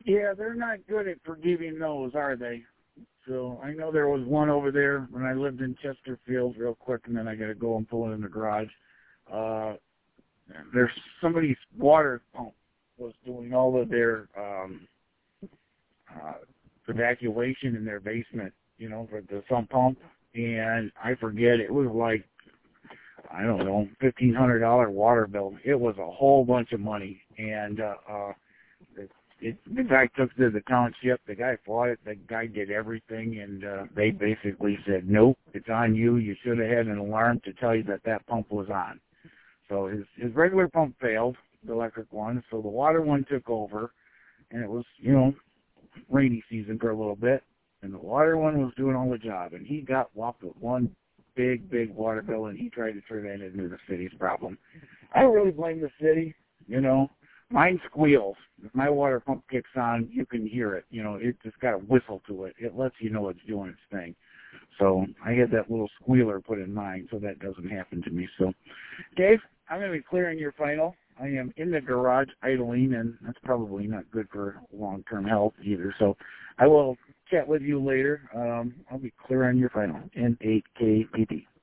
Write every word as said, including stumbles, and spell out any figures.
Yeah, they're not good at forgiving those, are they? So I know there was one over there when I lived in Chesterfield real quick, and then I got to go and pull it in the garage. Uh, there's somebody's water pump was doing all of their um, uh, evacuation in their basement, you know, for the sump pump. And I forget, it was like, I don't know, fifteen hundred dollars water bill. It was a whole bunch of money. And uh, uh, it, it, the guy took it to the township. The guy fought it. The guy did everything. And uh, they basically said, nope, it's on you. You should have had an alarm to tell you that that pump was on. So his, his regular pump failed, the electric one. So the water one took over. And it was, you know, rainy season for a little bit. And the water one was doing all the job. And he got whopped with one big, big water bill, and he tried to turn that into the city's problem. I don't really blame the city, you know. Mine squeals. If my water pump kicks on, you can hear it. You know, it just got a whistle to it. It lets you know it's doing its thing. So I had that little squealer put in mine so that doesn't happen to me. So, Dave, I'm going to be clearing your final. I am in the garage idling, and that's probably not good for long-term health either. So I will chat with you later. Um, I'll be clearing your final. N eight K P P.